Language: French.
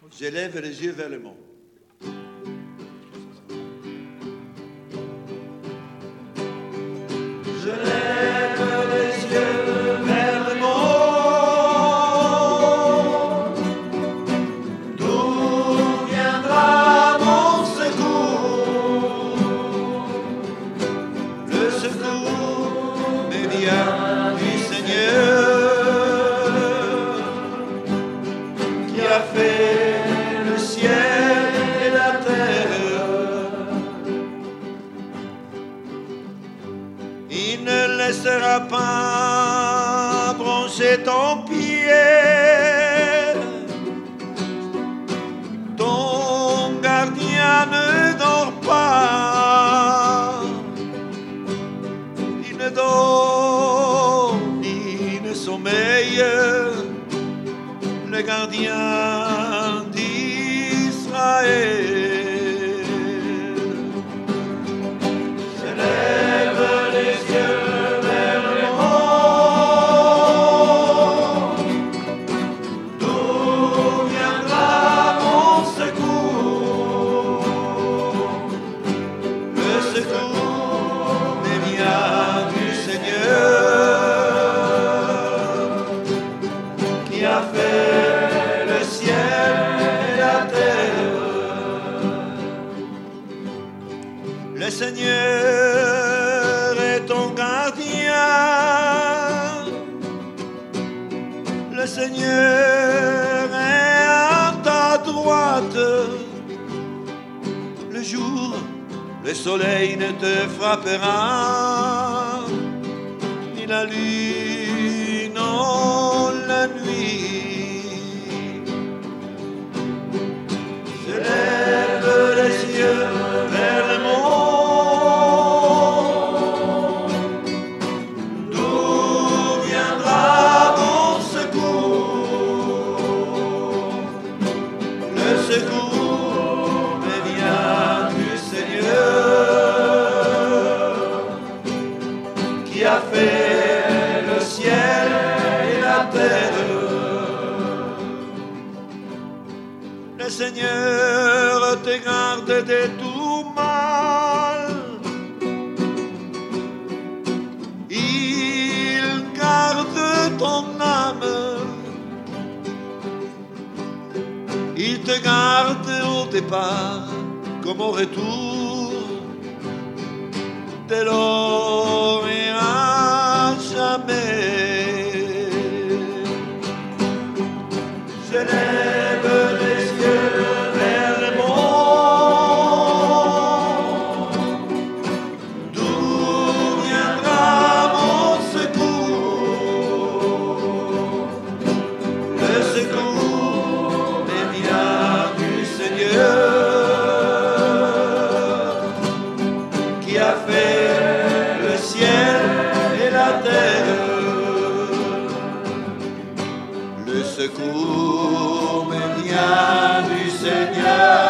J'élève les yeux vers le monde. Je lève les yeux vers le monde. D'où viendra mon secours? Le secours me vient du Seigneur qui a fait le ciel et la terre. Il ne laissera pas broncher ton pied. Ton gardien ne dort pas. Il ne dort ni ne sommeille. Le gardien d'Israël. Je lève les yeux vers le monde. D'où viendra mon secours? Le secours me vient du Seigneur qui a fait le ciel et la terre. Le Seigneur est ton gardien. Le Seigneur est à ta droite. Le jour, le soleil ne te frappera, ni la lune, non la nuit. Je lève les yeux vers le monde. D'où viendra mon secours? Le secours me vient du Seigneur qui a fait le ciel et la terre. Le Seigneur te garde de tout mal. Il garde ton âme. Il te garde au départ comme au retour, dès lors et à jamais. Je lève les yeux vers le monde. D'où viendra mon secours? Le secours me vient du Seigneur qui a fait le ciel et la terre. Le secours me vient du Seigneur